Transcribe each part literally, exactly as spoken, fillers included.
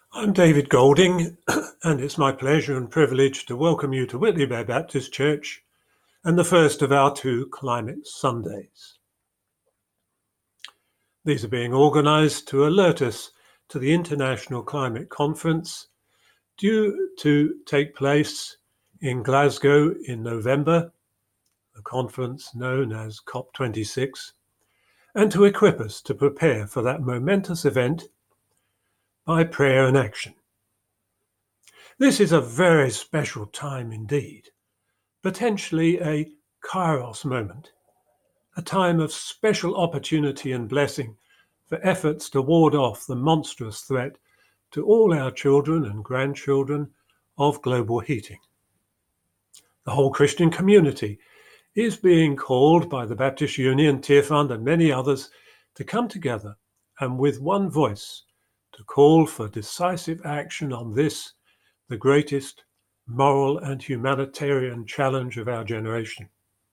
I'm David Golding, and it's my pleasure and privilege to welcome you to Whitley Bay Baptist Church and the first of our two Climate Sundays. These are being organised to alert us to the International Climate Conference due to take place in Glasgow in November, the conference known as COP twenty-six, and to equip us to prepare for that momentous event by prayer and action. This is a very special time indeed, potentially a kairos moment, a time of special opportunity and blessing for efforts to ward off the monstrous threat to all our children and grandchildren of global heating. The whole Christian community is being called by the Baptist Union, Tearfund and many others to come together and with one voice to call for decisive action on this, the greatest moral and humanitarian challenge of our generation.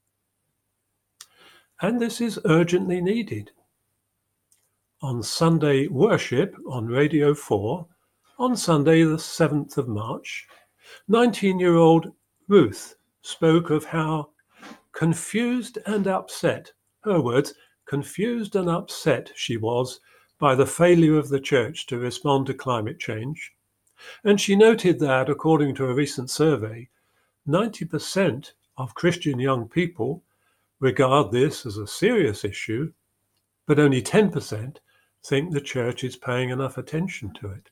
And this is urgently needed. On Sunday worship on Radio four, on Sunday the seventh of March, nineteen-year-old Ruth spoke of how confused and upset, her words, confused and upset she was by the failure of the church to respond to climate change. And she noted that, according to a recent survey, ninety percent of Christian young people regard this as a serious issue, but only ten percent think the church is paying enough attention to it.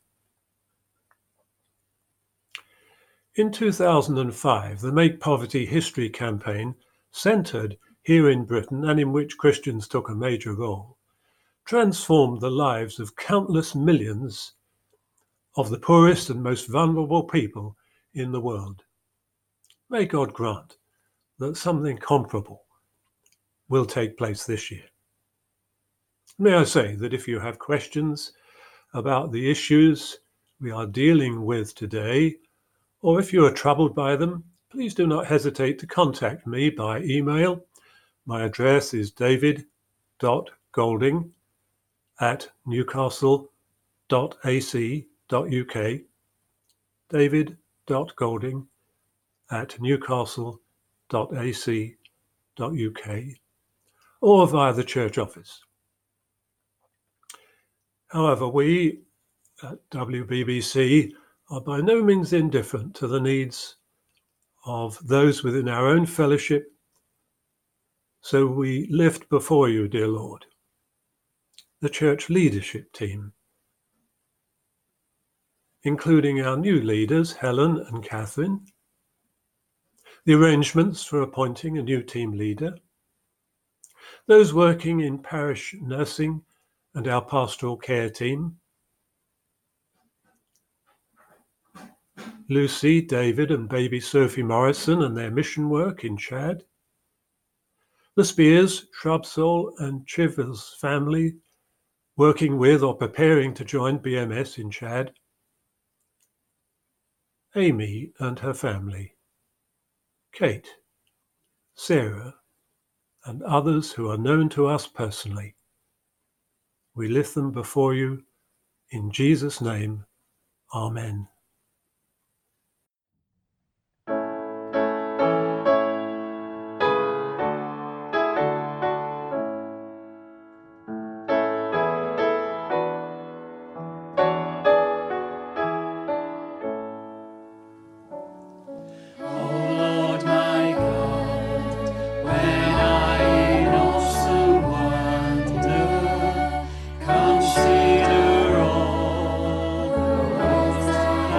In two thousand five, the Make Poverty History campaign, centred here in Britain and in which Christians took a major role, transformed the lives of countless millions of the poorest and most vulnerable people in the world. May God grant that something comparable will take place this year. May I say that if you have questions about the issues we are dealing with today, or if you are troubled by them, please do not hesitate to contact me by email. My address is david.golding at newcastle.ac.uk, david.golding at newcastle.ac.uk, or via the church office. However, we at W B B C are by no means indifferent to the needs of those within our own fellowship, so we lift before you, dear Lord, the church leadership team, including our new leaders, Helen and Catherine, the arrangements for appointing a new team leader, those working in parish nursing and our pastoral care team, Lucy, David and baby Sophie Morrison and their mission work in Chad, the Spears, Shrubsole and Chivers family working with or preparing to join B M S in Chad, Amy and her family, Kate, Sarah and others who are known to us personally. We lift them before you in Jesus' name. Amen. Consider all the roads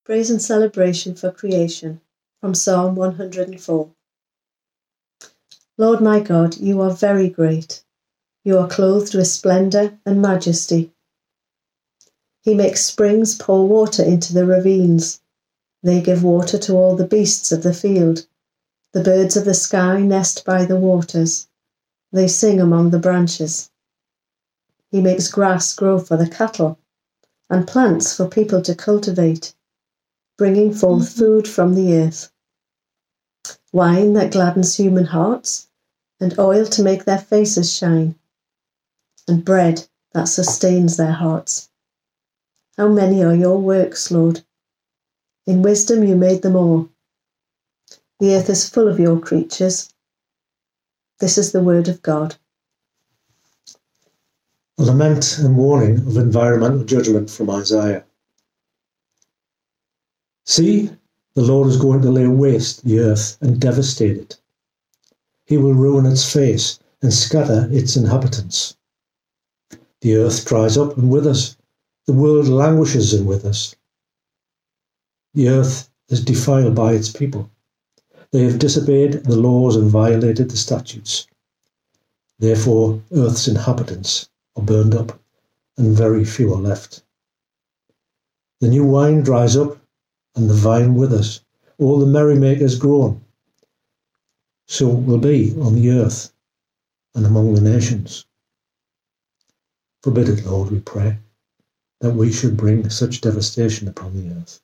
Praise and celebration for creation, from Psalm one hundred four. Lord my God, you are very great. You are clothed with splendour and majesty. He makes springs pour water into the ravines. They give water to all the beasts of the field. The birds of the sky nest by the waters. They sing among the branches. He makes grass grow for the cattle and plants for people to cultivate, bringing forth food from the earth, wine that gladdens human hearts, and oil to make their faces shine, and bread that sustains their hearts. How many are your works, Lord? In wisdom you made them all. The earth is full of your creatures. This is the word of God. A lament and warning of environmental judgment from Isaiah. See, the Lord is going to lay waste the earth and devastate it. He will ruin its face and scatter its inhabitants. The earth dries up and withers. The world languishes and withers. The earth is defiled by its people. They have disobeyed the laws and violated the statutes. Therefore, earth's inhabitants are burned up, and very few are left. The new wine dries up, and the vine withers. All the merrymakers groan. So it will be on the earth and among the nations. Forbid it, Lord, we pray, that we should bring such devastation upon the earth.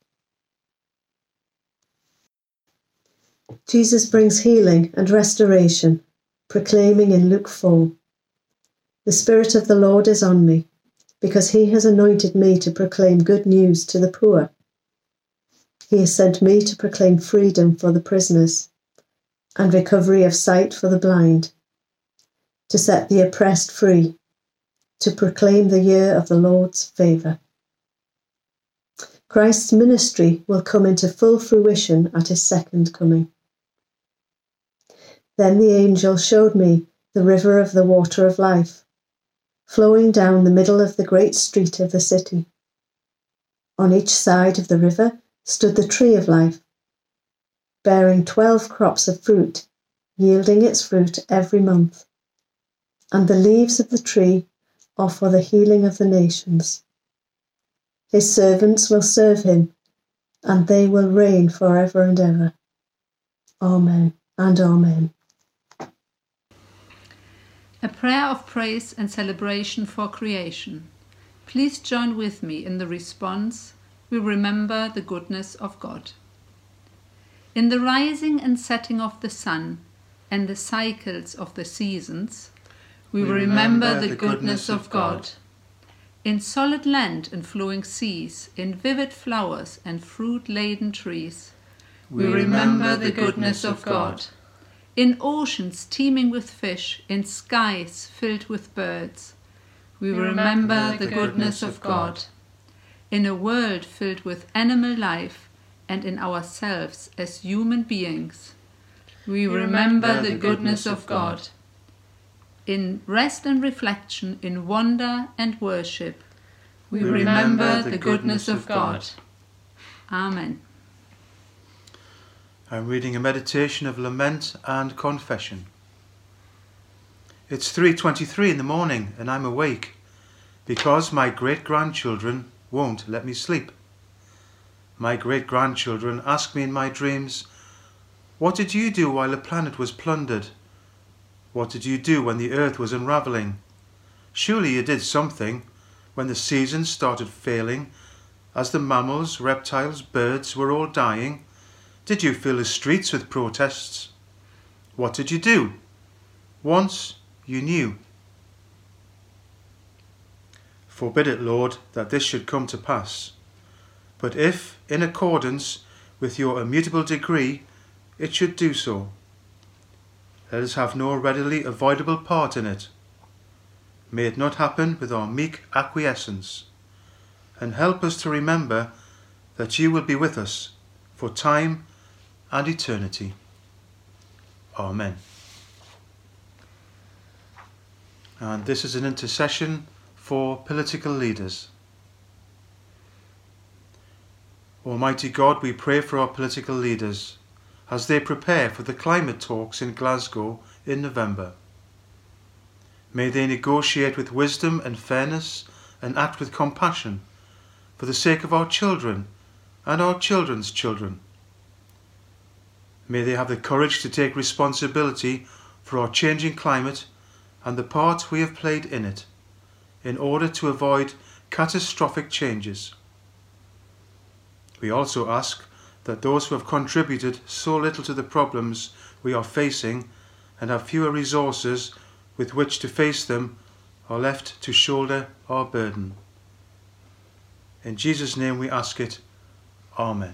Jesus brings healing and restoration, proclaiming in Luke four, "The Spirit of the Lord is on me, because he has anointed me to proclaim good news to the poor. He has sent me to proclaim freedom for the prisoners and recovery of sight for the blind, to set the oppressed free, to proclaim the year of the Lord's favour." Christ's ministry will come into full fruition at his second coming. Then the angel showed me the river of the water of life, flowing down the middle of the great street of the city. On each side of the river stood the tree of life, bearing twelve crops of fruit, yielding its fruit every month. And the leaves of the tree are for the healing of the nations. His servants will serve him, and they will reign forever and ever. Amen and amen. A prayer of praise and celebration for creation. Please join with me in the response, "We remember the goodness of God." In the rising and setting of the sun and the cycles of the seasons, we, we remember, remember the goodness of God. In solid land and flowing seas, in vivid flowers and fruit-laden trees, we, we remember the goodness of God. In oceans teeming with fish, in skies filled with birds, we remember the goodness of God. In a world filled with animal life and in ourselves as human beings, we remember the goodness of God. In rest and reflection, in wonder and worship, we remember the goodness of God. Amen. I'm reading a meditation of lament and confession. It's three twenty-three in the morning and I'm awake because my great-grandchildren won't let me sleep. My great-grandchildren ask me in my dreams, "What did you do while the planet was plundered? What did you do when the earth was unravelling? Surely you did something when the seasons started failing, as the mammals, reptiles, birds were all dying. Did you fill the streets with protests? What did you do? Once you knew." Forbid it, Lord, that this should come to pass. But if, in accordance with your immutable decree, it should do so, let us have no readily avoidable part in it. May it not happen with our meek acquiescence, and help us to remember that you will be with us for time and eternity. Amen. And this is an intercession for political leaders. O Almighty God, we pray for our political leaders as they prepare for the climate talks in Glasgow in November. May they negotiate with wisdom and fairness and act with compassion for the sake of our children and our children's children. May they have the courage to take responsibility for our changing climate and the part we have played in it, in order to avoid catastrophic changes. We also ask that those who have contributed so little to the problems we are facing and have fewer resources with which to face them are left to shoulder our burden. In Jesus' name we ask it. Amen.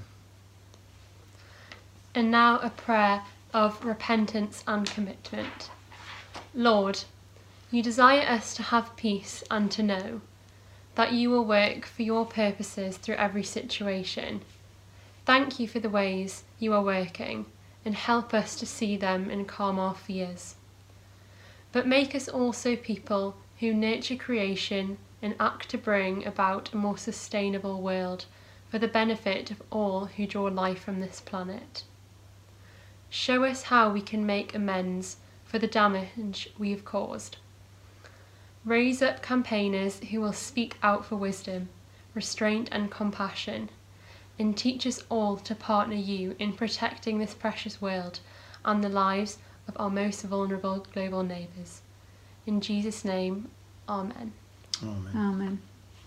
And now a prayer of repentance and commitment. Lord, you desire us to have peace and to know that you will work for your purposes through every situation. Thank you for the ways you are working and help us to see them and calm our fears. But make us also people who nurture creation and act to bring about a more sustainable world for the benefit of all who draw life from this planet. Show us how we can make amends for the damage we have caused. Raise up campaigners who will speak out for wisdom, restraint and compassion, and teach us all to partner you in protecting this precious world and the lives of our most vulnerable global neighbours. In Jesus' name, Amen. Amen. Amen.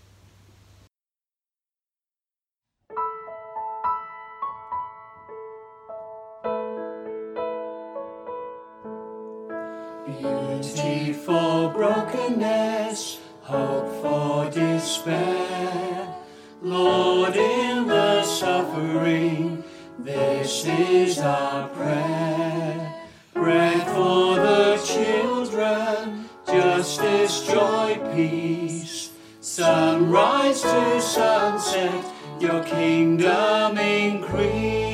Beauty for brokenness, hope for despair. Lord, in the suffering, this is our prayer. Bread for the children, justice, joy, peace. Sunrise to sunset, your kingdom increase.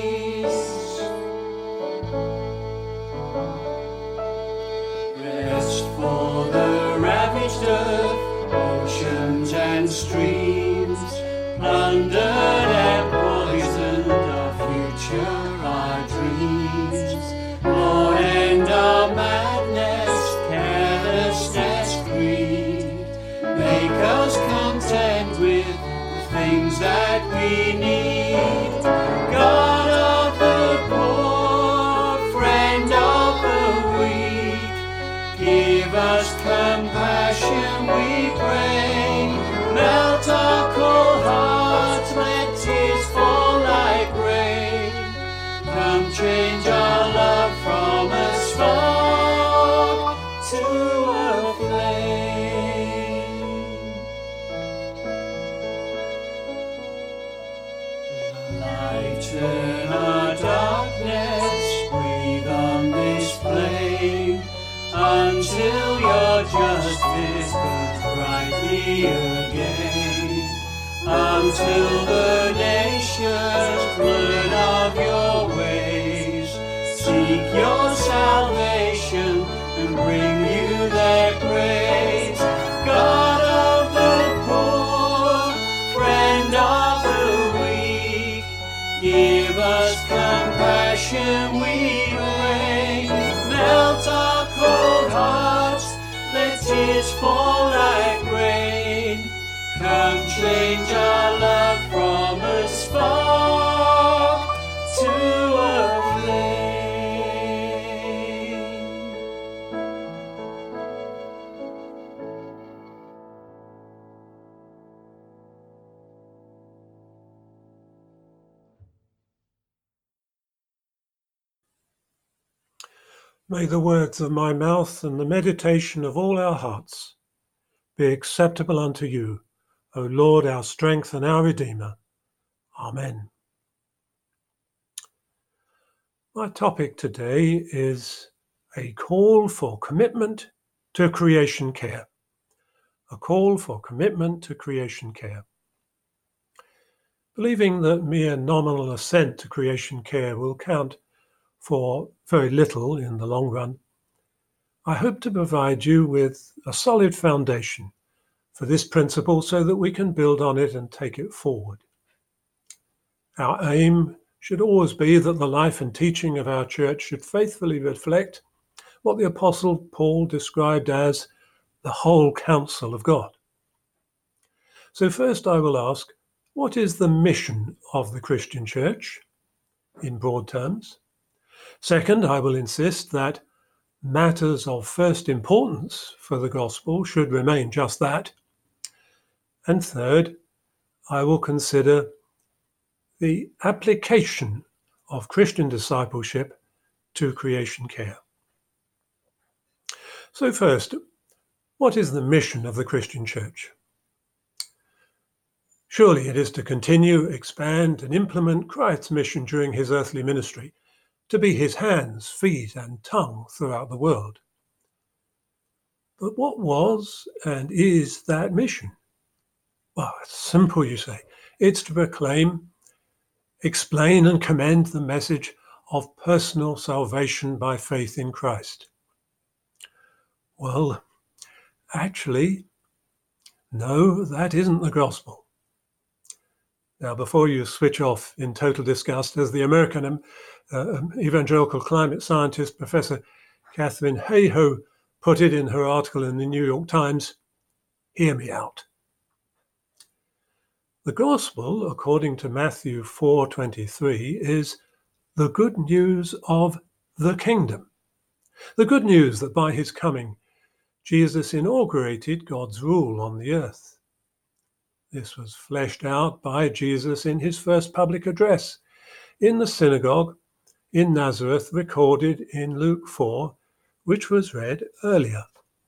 Rest for the ravaged earth, oceans and streams, plundered and poisoned, our future, our dreams. Lord, end our madness, carelessness, greed. Make us content with the things that we need. God of the poor, friend of the weak, give us compassion, we pray. Melt our cold hearts, let tears fall like rain. Come change our love from a spark to a flame. Lighten our darkness, breathe on this flame, until your justice burns brightly again. Until the nations learn of your ways, seek your salvation and bring you their praise. God of the poor, friend of the weak, give us compassion, we pray. Melt our cold hearts, let tears fall like rain. Come change our love from a spark to a flame. May the words of my mouth and the meditation of all our hearts be acceptable unto you, O Lord, our strength and our Redeemer. Amen. My topic today is a call for commitment to creation care. A call for commitment to creation care. Believing that mere nominal assent to creation care will count for very little in the long run, I hope to provide you with a solid foundation for this principle so that we can build on it and take it forward. Our aim should always be that the life and teaching of our church should faithfully reflect what the Apostle Paul described as the whole counsel of God. So first I will ask, what is the mission of the Christian church in broad terms? Second, I will insist that matters of first importance for the gospel should remain just that. And third, I will consider the application of Christian discipleship to creation care. So first, what is the mission of the Christian church? Surely it is to continue, expand, and implement Christ's mission during his earthly ministry, to be his hands, feet, and tongue throughout the world. But what was and is that mission? Well, it's simple, you say. It's to proclaim, explain, and commend the message of personal salvation by faith in Christ. Well, actually, no, that isn't the gospel. Now, before you switch off in total disgust, as the American um, uh, evangelical climate scientist, Professor Catherine Hayhoe, put it in her article in the New York Times, hear me out. The gospel, according to Matthew four twenty-three, is the good news of the kingdom. The good news that by his coming, Jesus inaugurated God's rule on the earth. This was fleshed out by Jesus in his first public address in the synagogue in Nazareth, recorded in Luke four, which was read earlier.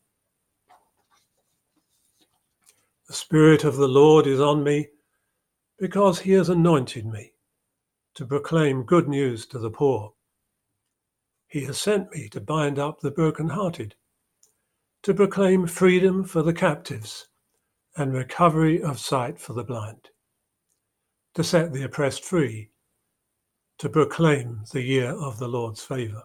The Spirit of the Lord is on me, because he has anointed me to proclaim good news to the poor. He has sent me to bind up the brokenhearted, to proclaim freedom for the captives and recovery of sight for the blind, to set the oppressed free, to proclaim the year of the Lord's favour.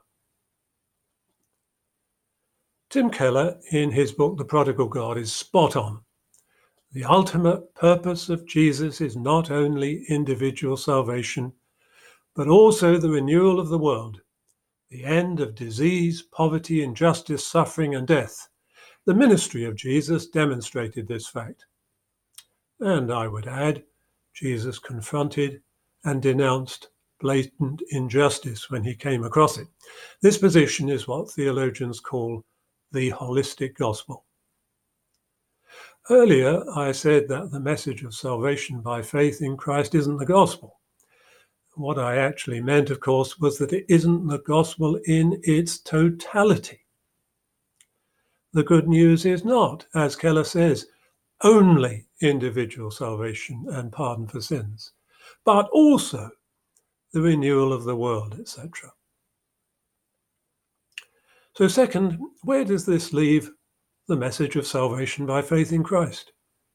Tim Keller, in his book The Prodigal God, is spot on. The ultimate purpose of Jesus is not only individual salvation, but also the renewal of the world, the end of disease, poverty, injustice, suffering, and death. The ministry of Jesus demonstrated this fact. And I would add, Jesus confronted and denounced blatant injustice when he came across it. This position is what theologians call the holistic gospel. Earlier, I said that the message of salvation by faith in Christ isn't the gospel. What I actually meant, of course, was that it isn't the gospel in its totality. The good news is not, as Keller says, only individual salvation and pardon for sins, but also the renewal of the world, et cetera. So second, where does this leave the message of salvation by faith in Christ?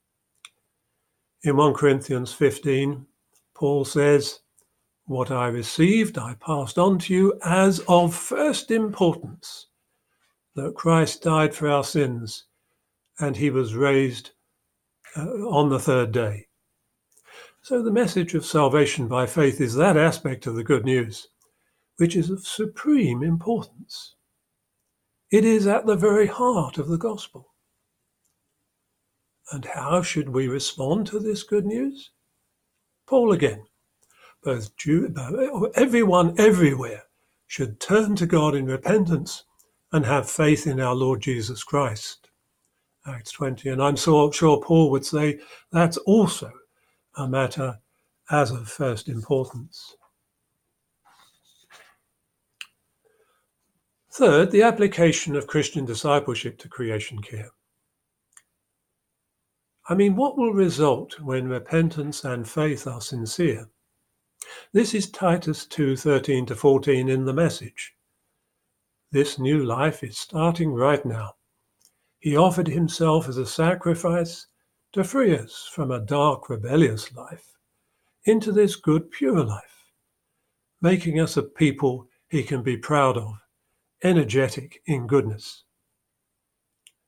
In First Corinthians fifteen, Paul says, "What I received I passed on to you as of first importance, that Christ died for our sins, and he was raised uh, on the third day." So the message of salvation by faith is that aspect of the good news, which is of supreme importance. It is at the very heart of the gospel. And how should we respond to this good news? Paul again, both Jew, everyone everywhere should turn to God in repentance and have faith in our Lord Jesus Christ. Acts twenty, and I'm so sure Paul would say that's also a matter as of first importance. Third, the application of Christian discipleship to creation care. I mean, what will result when repentance and faith are sincere? This is Titus two thirteen to fourteen in the Message. This new life is starting right now. He offered himself as a sacrifice to free us from a dark, rebellious life into this good, pure life, making us a people he can be proud of, energetic in goodness.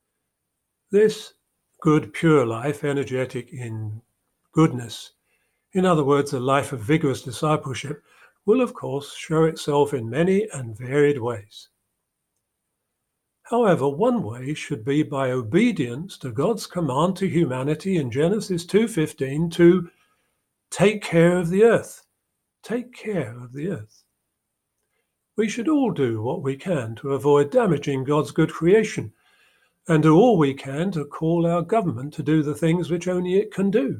This good, pure life, energetic in goodness, In other words, a life of vigorous discipleship will, of course, show itself in many and varied ways. However, one way should be by obedience to God's command to humanity in Genesis two fifteen to take care of the earth. Take care of the earth. We should all do what we can to avoid damaging God's good creation, and do all we can to call our government to do the things which only it can do.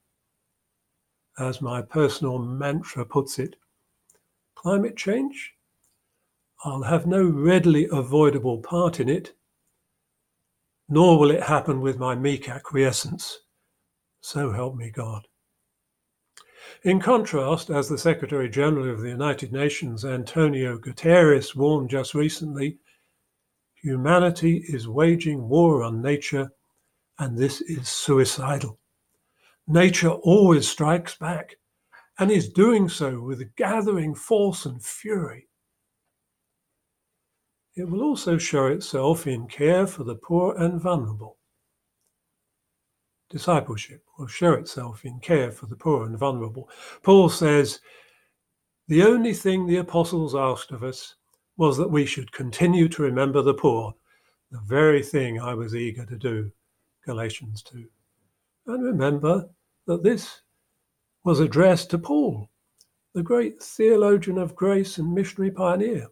As my personal mantra puts it, climate change? I'll have no readily avoidable part in it, nor will it happen with my meek acquiescence. So help me God. In contrast, as the Secretary General of the United Nations, Antonio Guterres, warned just recently, humanity is waging war on nature, and this is suicidal. Nature always strikes back, and is doing so with gathering force and fury. It will also show itself in care for the poor and vulnerable. Discipleship will show itself in care for the poor and vulnerable. Paul says, the only thing the apostles asked of us was that we should continue to remember the poor, the very thing I was eager to do, Galatians two. And remember that this was addressed to Paul, the great theologian of grace and missionary pioneer.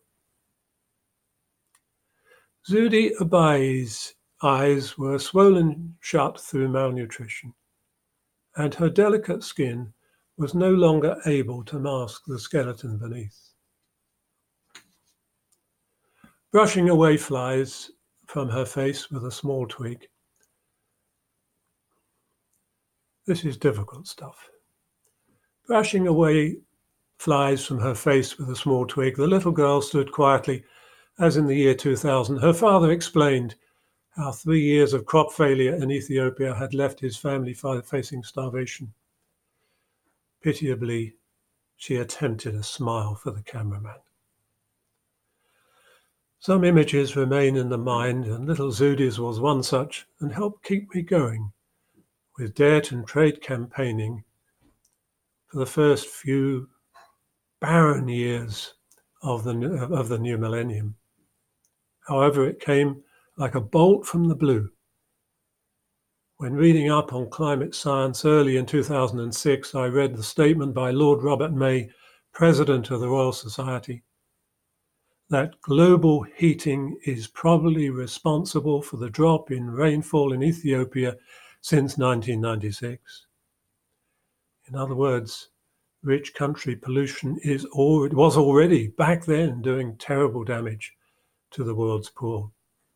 Zudi Abai's eyes were swollen shut through malnutrition, and her delicate skin was no longer able to mask the skeleton beneath. Brushing away flies from her face with a small twig. This is difficult stuff. Brushing away flies from her face with a small twig, the little girl stood quietly, as in the year two thousand. Her father explained how three years of crop failure in Ethiopia had left his family facing starvation. Pitiably, she attempted a smile for the cameraman. Some images remain in the mind, and little Zudi's was one such, and helped keep me going with Debt and Trade campaigning for the first few barren years of the, of the new millennium. However, it came like a bolt from the blue. When reading up on climate science early in two thousand six, I read the statement by Lord Robert May, President of the Royal Society, that global heating is probably responsible for the drop in rainfall in Ethiopia since nineteen ninety-six. In other words, rich country pollution is already, was already back then doing terrible damage to the world's poor.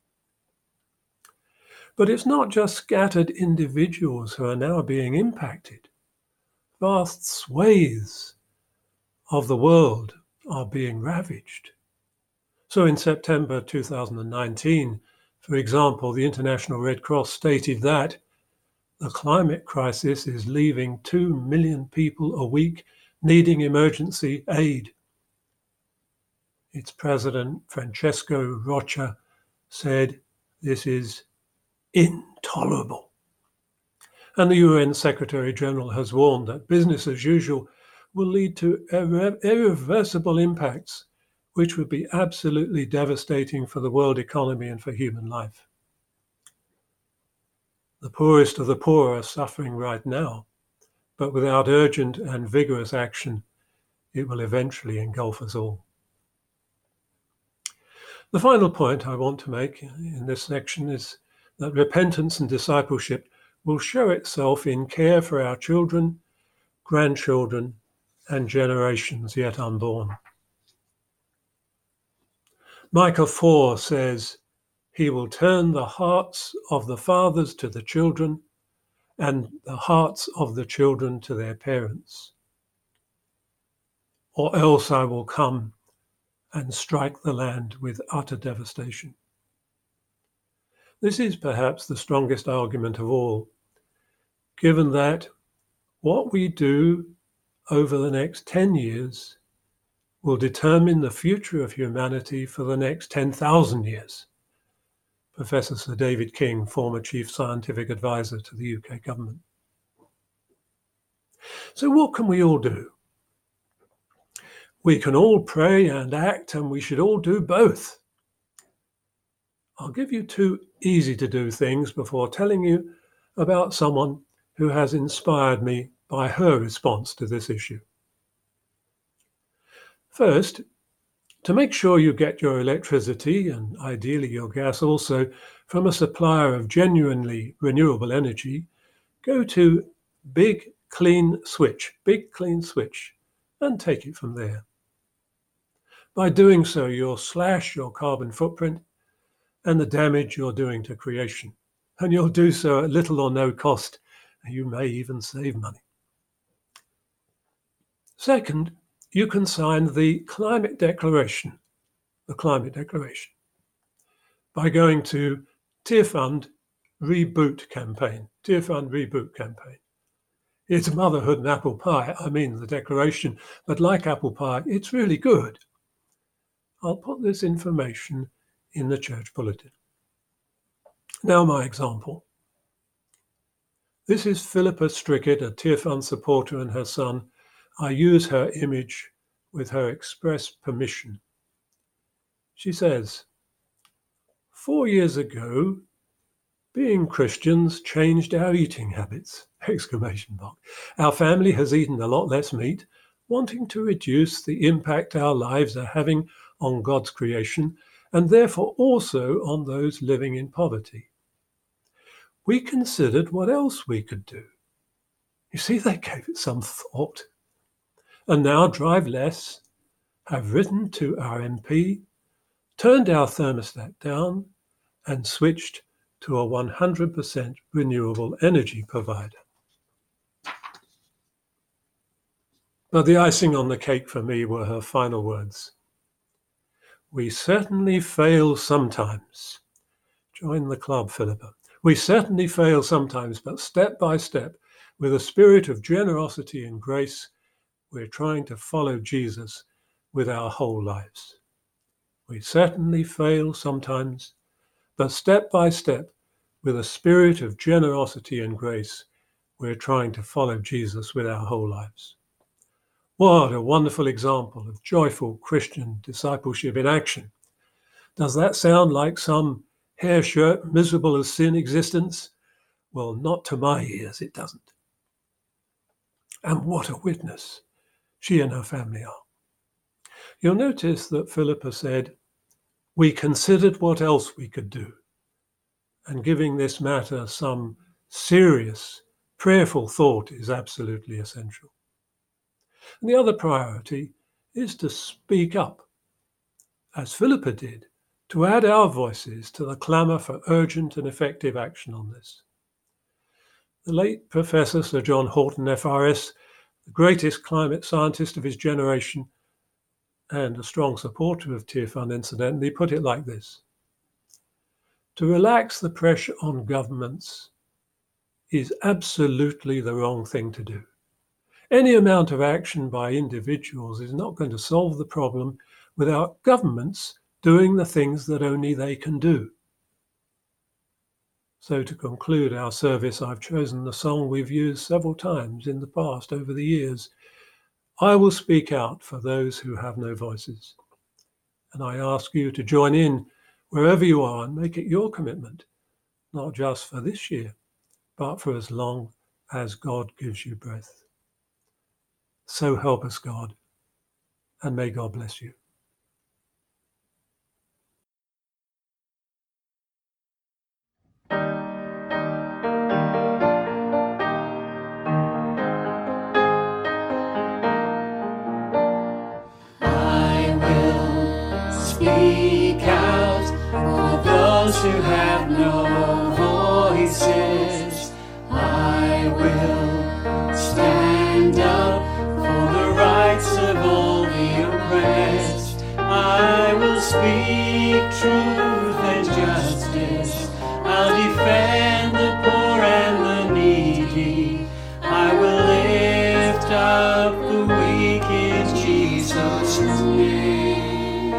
But it's not just scattered individuals who are now being impacted. Vast swathes of the world are being ravaged. So in September two thousand nineteen, for example, the International Red Cross stated that the climate crisis is leaving two million people a week needing emergency aid. Its president, Francesco Rocha, said this is intolerable. And the U N Secretary General has warned that business as usual will lead to irre- irreversible impacts, which would be absolutely devastating for the world economy and for human life. The poorest of the poor are suffering right now, but without urgent and vigorous action, it will eventually engulf us all. The final point I want to make in this section is that repentance and discipleship will show itself in care for our children, grandchildren, and generations yet unborn. Micah four says, "He will turn the hearts of the fathers to the children, and the hearts of the children to their parents. Or else I will come and strike the land with utter devastation." This is perhaps the strongest argument of all, given that what we do over the next ten years will determine the future of humanity for the next ten thousand years. Professor Sir David King, former Chief Scientific Advisor to the U K government. So what can we all do? We can all pray and act, and we should all do both. I'll give you two easy to do things before telling you about someone who has inspired me by her response to this issue. First, to make sure you get your electricity, and ideally your gas also, from a supplier of genuinely renewable energy, go to Big Clean Switch, Big Clean Switch, and take it from there. By doing so, you'll slash your carbon footprint and the damage you're doing to creation. And you'll do so at little or no cost, and you may even save money. Second, you can sign the Climate Declaration, the Climate Declaration, by going to Tearfund Reboot Campaign, Tearfund Reboot Campaign. It's motherhood and apple pie, I mean the declaration, but like apple pie, it's really good. I'll put this information in the church bulletin. Now my example. This is Philippa Strickett, a Tearfund supporter, and her son. I use her image with her express permission. She says, four years ago, being Christians changed our eating habits, exclamation mark. Our family has eaten a lot less meat, wanting to reduce the impact our lives are having on God's creation, and therefore also on those living in poverty. We considered what else we could do. You see, they gave it some thought. And now drive less, have written to our M P, turned our thermostat down, and switched to a one hundred percent renewable energy provider. But the icing on the cake for me were her final words. We certainly fail sometimes. Join the club, Philippa. We certainly fail sometimes, but step by step, with a spirit of generosity and grace, we're trying to follow Jesus with our whole lives. We certainly fail sometimes, but step by step, with a spirit of generosity and grace, we're trying to follow Jesus with our whole lives. What a wonderful example of joyful Christian discipleship in action. Does that sound like some hair shirt, miserable as sin existence? Well, not to my ears, it doesn't. And what a witness she and her family are. You'll notice that Philippa said, we considered what else we could do, and giving this matter some serious, prayerful thought is absolutely essential. And the other priority is to speak up, as Philippa did, to add our voices to the clamour for urgent and effective action on this. The late Professor Sir John Horton, F R S, the greatest climate scientist of his generation, and a strong supporter of Tearfund, incidentally, put it like this. To relax the pressure on governments is absolutely the wrong thing to do. Any amount of action by individuals is not going to solve the problem without governments doing the things that only they can do. So to conclude our service, I've chosen the song we've used several times in the past over the years. I will speak out for those who have no voices. And I ask you to join in wherever you are and make it your commitment, not just for this year, but for as long as God gives you breath. So help us, God, and may God bless you. I will speak out for those who have no voices. I will stand up for the rights of all the oppressed. I will speak truth and justice. I'll defend the poor and the needy. I will lift up the weak in Jesus' name.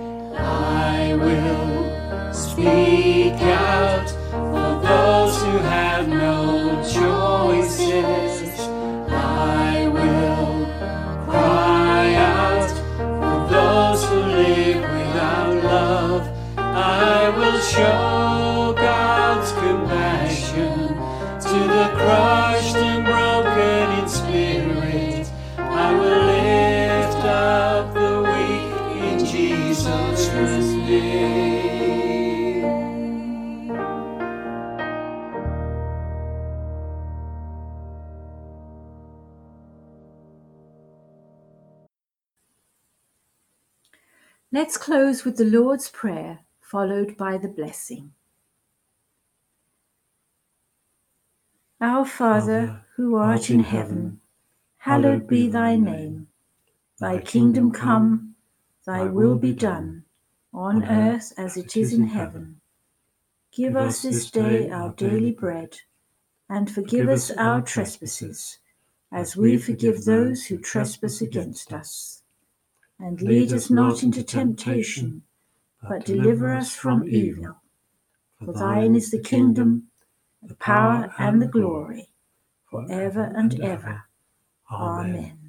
I will speak out for those who have have no choices. I will cry out for those who live without love. I will show God's compassion to the crushed and broken in spirit. I will lift up the weak in Jesus' name. Let's close with the Lord's Prayer, followed by the blessing. Our Father, who art in heaven, hallowed be thy name. Thy kingdom come, thy will be done, on earth as it is in heaven. Give us this day our daily bread, and forgive us our trespasses, as we forgive those who trespass against us. And lead us not into temptation, but deliver us from evil. For thine is the kingdom, the power, and the glory, for ever and ever. Amen.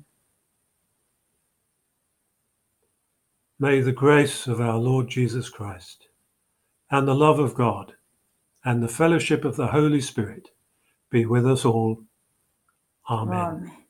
May the grace of our Lord Jesus Christ, and the love of God, and the fellowship of the Holy Spirit be with us all. Amen. Amen.